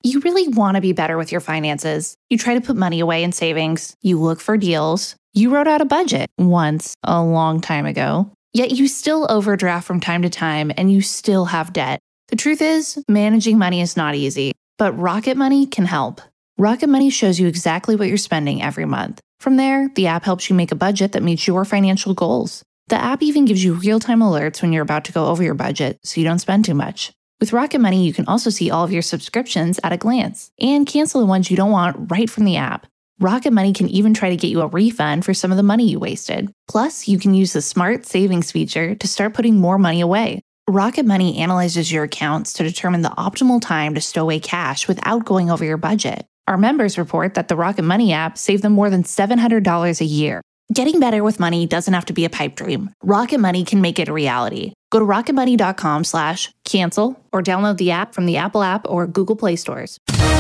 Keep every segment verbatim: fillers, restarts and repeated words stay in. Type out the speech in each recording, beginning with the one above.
You really want to be better with your finances. You try to put money away in savings. You look for deals. You wrote out a budget once, a long time ago. Yet you still overdraft from time to time and you still have debt. The truth is, managing money is not easy, but Rocket Money can help. Rocket Money shows you exactly what you're spending every month. From there, the app helps you make a budget that meets your financial goals. The app even gives you real-time alerts when you're about to go over your budget, so you don't spend too much. With Rocket Money, you can also see all of your subscriptions at a glance and cancel the ones you don't want right from the app. Rocket Money can even try to get you a refund for some of the money you wasted. Plus, you can use the Smart Savings feature to start putting more money away. Rocket Money analyzes your accounts to determine the optimal time to stow away cash without going over your budget. Our members report that the Rocket Money app saved them more than seven hundred dollars a year. Getting better with money doesn't have to be a pipe dream. Rocket Money can make it a reality. Go to rocketmoney.com slash cancel or download the app from the Apple app or Google Play stores.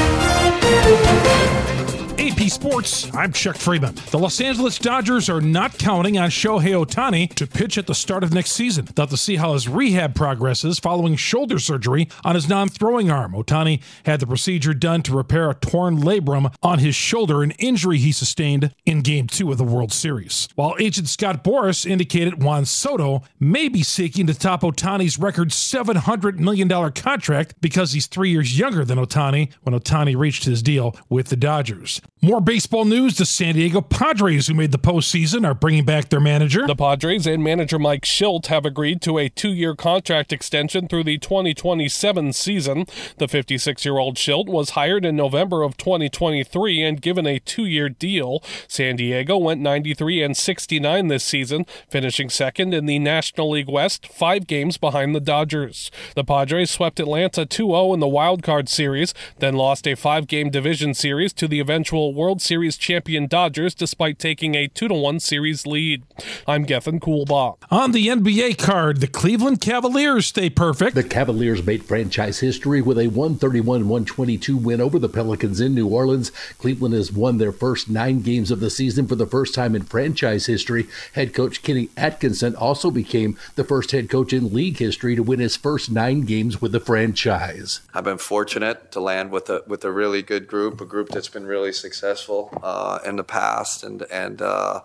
A P Sports, I'm Chuck Freeman. The Los Angeles Dodgers are not counting on Shohei Ohtani to pitch at the start of next season. They'll have to see how his rehab progresses following shoulder surgery on his non-throwing arm. Ohtani had the procedure done to repair a torn labrum on his shoulder, an injury he sustained in Game two of the World Series. While agent Scott Boras indicated Juan Soto may be seeking to top Ohtani's record seven hundred million dollars contract because he's three years younger than Ohtani when Ohtani reached his deal with the Dodgers. More baseball news. The San Diego Padres, who made the postseason, are bringing back their manager. The Padres and manager Mike Shildt have agreed to a two-year contract extension through the twenty twenty-seven season. The fifty-six-year-old Shildt was hired in November of twenty twenty-three and given a two-year deal. San Diego went ninety-three and sixty-nine this season, finishing second in the National League West, five games behind the Dodgers. The Padres swept Atlanta two oh in the Wild Card Series, then lost a five-game division series to the eventual World Series champion Dodgers despite taking a two to one series lead. I'm Gethin Coolbaugh. On the N B A card, the Cleveland Cavaliers stay perfect. The Cavaliers made franchise history with a one thirty-one to one twenty-two win over the Pelicans in New Orleans. Cleveland has won their first nine games of the season for the first time in franchise history. Head coach Kenny Atkinson also became the first head coach in league history to win his first nine games with the franchise. I've been fortunate to land with a with a really good group, a group that's been really successful uh, in the past, and and uh,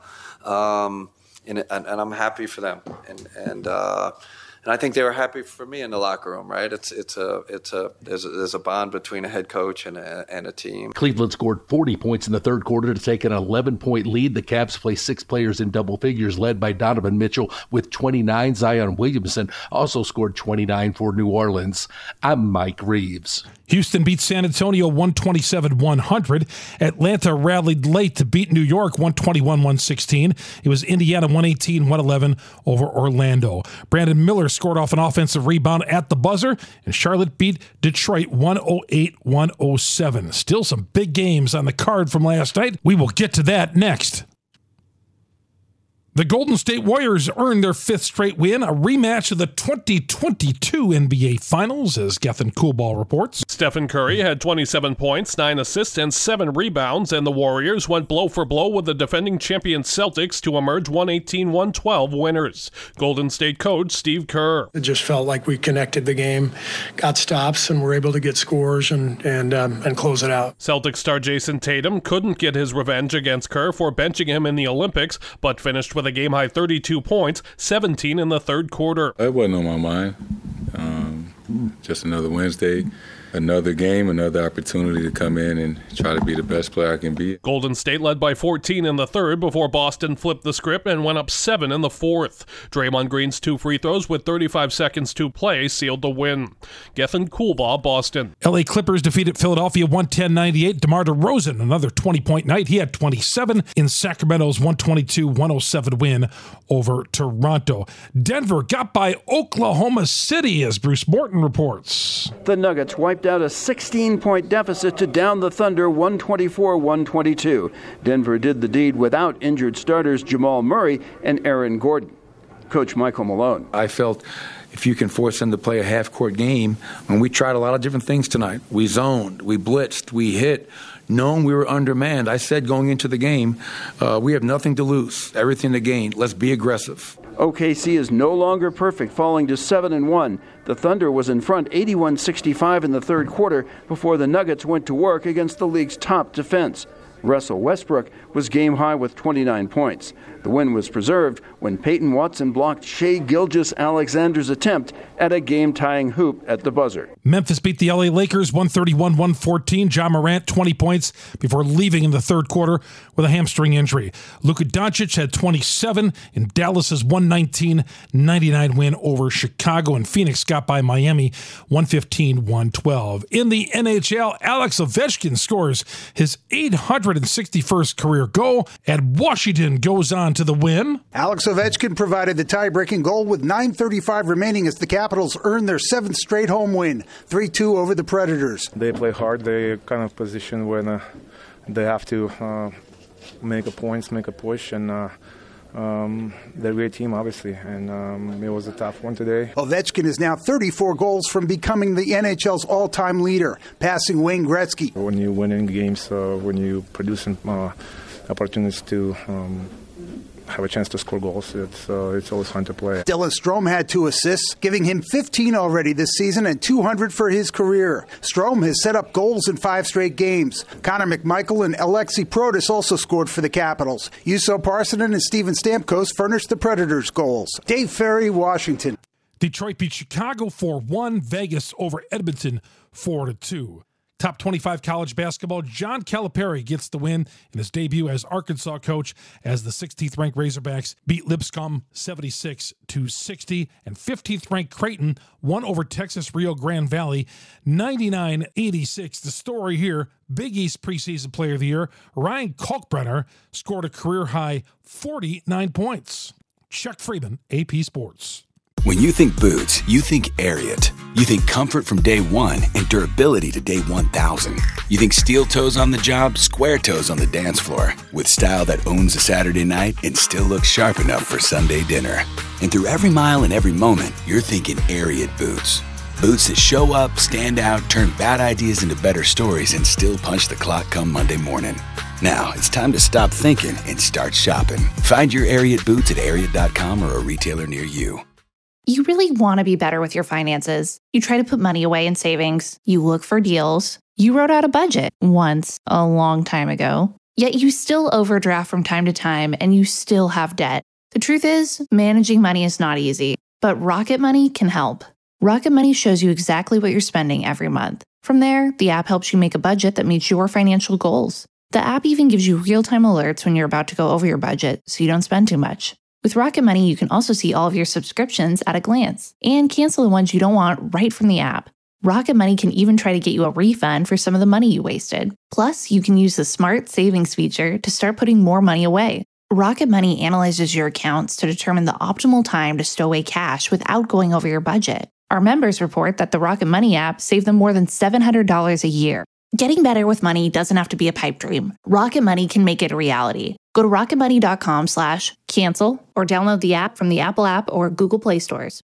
um, and, and and I'm happy for them, and and uh, and I think they were happy for me in the locker room. Right? It's it's a it's a there's a, there's a bond between a head coach and a, and a team. Cleveland scored forty points in the third quarter to take an eleven-point lead. The Cavs placed six players in double figures, led by Donovan Mitchell with twenty-nine. Zion Williamson also scored twenty-nine for New Orleans. I'm Mike Reeves. Houston beat San Antonio one twenty-seven to one hundred. Atlanta rallied late to beat New York one twenty-one to one sixteen. It was Indiana one eighteen to one eleven over Orlando. Brandon Miller scored off an offensive rebound at the buzzer, and Charlotte beat Detroit one oh eight to one oh seven. Still some big games on the card from last night. We will get to that next. The Golden State Warriors earned their fifth straight win, a rematch of the twenty twenty-two N B A Finals, as Gethin Coolbaugh reports. Stephen Curry had twenty-seven points, nine assists, and seven rebounds, and the Warriors went blow for blow with the defending champion Celtics to emerge one eighteen to one twelve winners. Golden State coach Steve Kerr. It just felt like we connected the game, got stops, and were able to get scores and and um, and close it out. Celtics star Jason Tatum couldn't get his revenge against Kerr for benching him in the Olympics, but finished with a game-high thirty-two points, seventeen in the third quarter. It wasn't on my mind. Um, just another Wednesday, another game, another opportunity to come in and try to be the best player I can be. Golden State led by fourteen in the third before Boston flipped the script and went up seven in the fourth. Draymond Green's two free throws with thirty-five seconds to play sealed the win. Gethin Coolbaugh, Boston. L A Clippers defeated Philadelphia one ten to ninety-eight. DeMar DeRozan, another twenty-point night. He had twenty-seven in Sacramento's one twenty-two to one oh seven win over Toronto. Denver got by Oklahoma City, as Bruce Morton reports. The Nuggets wiped out a sixteen-point deficit to down the Thunder one twenty-four to one twenty-two. Denver did the deed without injured starters Jamal Murray and Aaron Gordon. Coach Michael Malone. I felt if you can force them to play a half-court game. And we tried a lot of different things tonight. We zoned, we blitzed, we hit, knowing we were undermanned. I said going into the game, uh, we have nothing to lose, everything to gain. Let's be aggressive. O K C is no longer perfect, falling to seven and one. The Thunder was in front eighty-one sixty-five in the third quarter before the Nuggets went to work against the league's top defense. Russell Westbrook was game high with twenty-nine points. The win was preserved when Peyton Watson blocked Shai Gilgeous-Alexander's attempt at a game-tying hoop at the buzzer. Memphis beat the L A Lakers one thirty-one one fourteen. Ja Morant, twenty points before leaving in the third quarter with a hamstring injury. Luka Doncic had twenty-seven in Dallas's one nineteen ninety-nine win over Chicago, and Phoenix got by Miami one fifteen one twelve. In the N H L, Alex Ovechkin scores his eight hundred sixty-first career goal, and Washington goes on to the win. Alex Ovechkin provided the tie-breaking goal with nine thirty-five remaining as the Capitals earned their seventh straight home win, three two over the Predators. They play hard. They kind of position when uh, they have to uh, make a points, make a push, and uh, um, they're a great team, obviously, and um, it was a tough one today. Ovechkin is now thirty-four goals from becoming the N H L's all-time leader, passing Wayne Gretzky. When you win in games, uh, when you produce uh, opportunities to um, have a chance to score goals, it's uh, it's always fun to play. Dylan Strome had two assists, giving him fifteen already this season and two hundred for his career. Strome has set up goals in five straight games. Connor McMichael and Alexi Protas also scored for the Capitals. Juuso Parssinen and Steven Stamkos furnished the Predators' goals. Dave Ferry, Washington. Detroit beat Chicago four one. Vegas over Edmonton four to two. Top twenty-five college basketball, John Calipari gets the win in his debut as Arkansas coach as the sixteenth ranked Razorbacks beat Lipscomb seventy-six to sixty, and fifteenth ranked Creighton won over Texas Rio Grande Valley ninety-nine eighty-six. The story here, Big East preseason player of the year, Ryan Kalkbrenner scored a career-high forty-nine points. Chuck Freeman, A P Sports. When you think boots, you think Ariat. You think comfort from day one and durability to day one thousand. You think steel toes on the job, square toes on the dance floor. With style that owns a Saturday night and still looks sharp enough for Sunday dinner. And through every mile and every moment, you're thinking Ariat boots. Boots that show up, stand out, turn bad ideas into better stories, and still punch the clock come Monday morning. Now, it's time to stop thinking and start shopping. Find your Ariat boots at ariat dot com or a retailer near you. You really want to be better with your finances. You try to put money away in savings. You look for deals. You wrote out a budget once a long time ago. Yet you still overdraft from time to time and you still have debt. The truth is, managing money is not easy, but Rocket Money can help. Rocket Money shows you exactly what you're spending every month. From there, the app helps you make a budget that meets your financial goals. The app even gives you real-time alerts when you're about to go over your budget so you don't spend too much. With Rocket Money, you can also see all of your subscriptions at a glance and cancel the ones you don't want right from the app. Rocket Money can even try to get you a refund for some of the money you wasted. Plus, you can use the Smart Savings feature to start putting more money away. Rocket Money analyzes your accounts to determine the optimal time to stow away cash without going over your budget. Our members report that the Rocket Money app saved them more than seven hundred dollars a year. Getting better with money doesn't have to be a pipe dream. Rocket Money can make it a reality. Go to rocketmoney dot com slash cancel or download the app from the Apple app or Google Play stores.